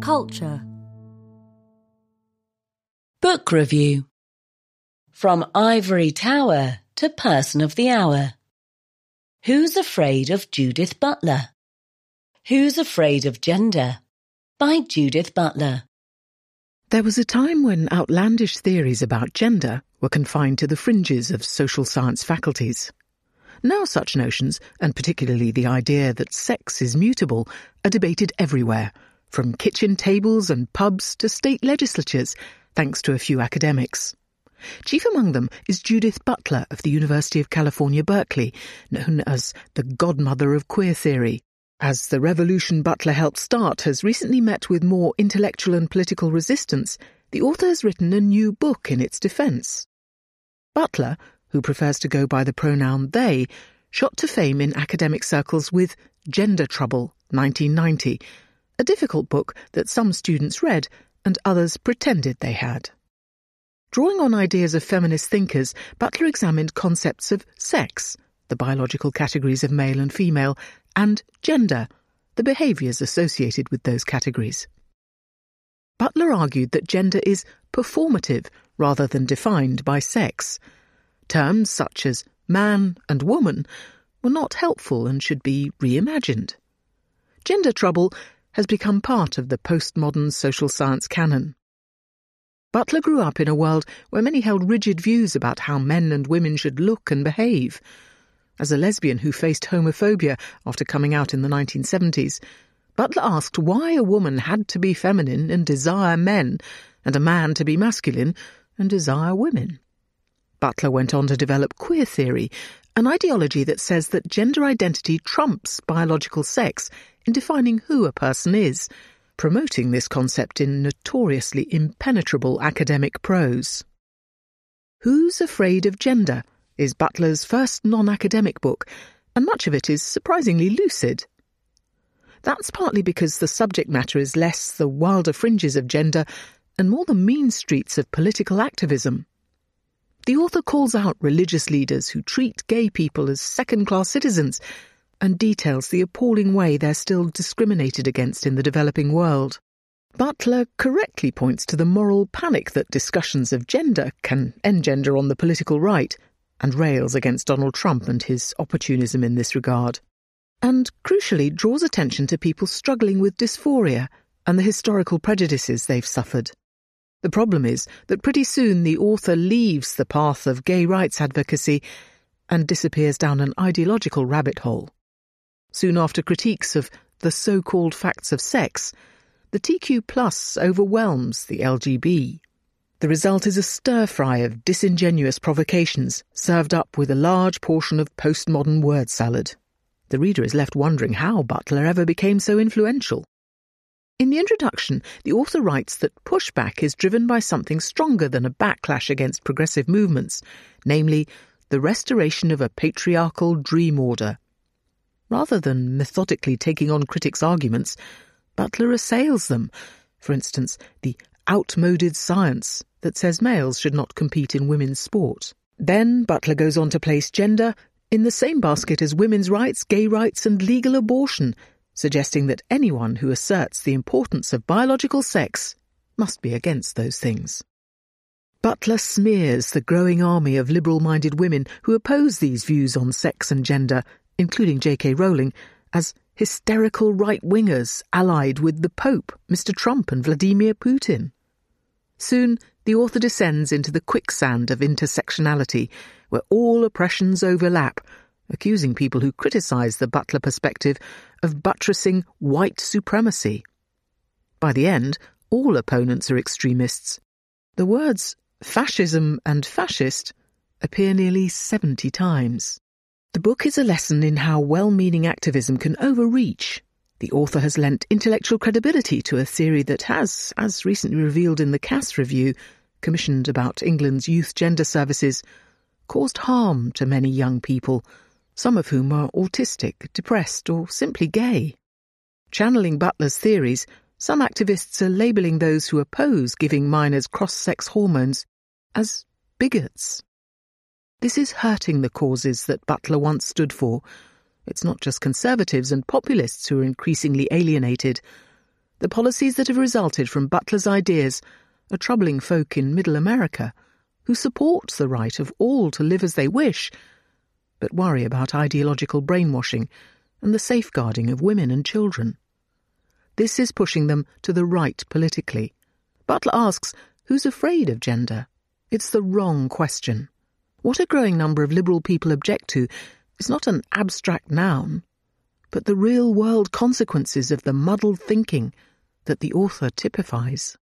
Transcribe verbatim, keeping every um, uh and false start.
culture. Book review. From Ivory Tower to Person of the Hour. Who's Afraid of Judith Butler? Who's Afraid of Gender? By Judith Butler. There was a time when outlandish theories about gender were confined to the fringes of social science faculties. Now such notions, and particularly the idea that sex is mutable, are debated everywhere, from kitchen tables and pubs to state legislatures, thanks to a few academics. Chief among them is Judith Butler of the University of California, Berkeley, known as the godmother of queer theory. As the revolution Butler helped start has recently met with more intellectual and political resistance, the author has written a new book in its defence. Butler, who prefers to go by the pronoun they, shot to fame in academic circles with Gender Trouble, nineteen ninety, a difficult book that some students read and others pretended they had. Drawing on ideas of feminist thinkers, Butler examined concepts of sex, the biological categories of male and female, and gender, the behaviours associated with those categories. Butler argued that gender is performative rather than defined by sex. Terms such as man and woman were not helpful and should be reimagined. Gender trouble has become part of the postmodern social science canon. Butler grew up in a world where many held rigid views about how men and women should look and behave. As a lesbian who faced homophobia after coming out in the nineteen seventies, Butler asked why a woman had to be feminine and desire men, and a man to be masculine and desire women. Butler went on to develop queer theory, an ideology that says that gender identity trumps biological sex in defining who a person is, promoting this concept in notoriously impenetrable academic prose. Who's Afraid of Gender is Butler's first non-academic book, and much of it is surprisingly lucid. That's partly because the subject matter is less the wilder fringes of gender and more the mean streets of political activism. The author calls out religious leaders who treat gay people as second-class citizens and details the appalling way they're still discriminated against in the developing world. Butler correctly points to the moral panic that discussions of gender can engender on the political right, and rails against Donald Trump and his opportunism in this regard. And, crucially, draws attention to people struggling with dysphoria and the historical prejudices they've suffered. The problem is that pretty soon the author leaves the path of gay rights advocacy and disappears down an ideological rabbit hole. Soon after critiques of the so-called facts of sex, the T Q plus overwhelms the L G B. The result is a stir-fry of disingenuous provocations served up with a large portion of postmodern word salad. The reader is left wondering how Butler ever became so influential. In the introduction, the author writes that pushback is driven by something stronger than a backlash against progressive movements, namely the restoration of a patriarchal dream order. Rather than methodically taking on critics' arguments, Butler assails them. For instance, the outmoded science that says males should not compete in women's sport. Then Butler goes on to place gender in the same basket as women's rights, gay rights and legal abortion, suggesting that anyone who asserts the importance of biological sex must be against those things. Butler smears the growing army of liberal-minded women who oppose these views on sex and gender, including J K Rowling, as hysterical right-wingers allied with the Pope, Mister Trump and Vladimir Putin. Soon, the author descends into the quicksand of intersectionality, where all oppressions overlap, accusing people who criticise the Butler perspective of buttressing white supremacy. By the end, all opponents are extremists. The words fascism and fascist appear nearly seventy times. The book is a lesson in how well-meaning activism can overreach. The author has lent intellectual credibility to a theory that has, as recently revealed in the Cass Review, commissioned about England's youth gender services, caused harm to many young people, some of whom are autistic, depressed, or simply gay. Channeling Butler's theories, some activists are labelling those who oppose giving minors cross-sex hormones as bigots. This is hurting the causes that Butler once stood for. It's not just conservatives and populists who are increasingly alienated. The policies that have resulted from Butler's ideas are troubling folk in Middle America who support the right of all to live as they wish, but worry about ideological brainwashing and the safeguarding of women and children. This is pushing them to the right politically. Butler asks, who's afraid of gender? It's the wrong question. What a growing number of liberal people object to is not an abstract noun, but the real-world consequences of the muddled thinking that the author typifies.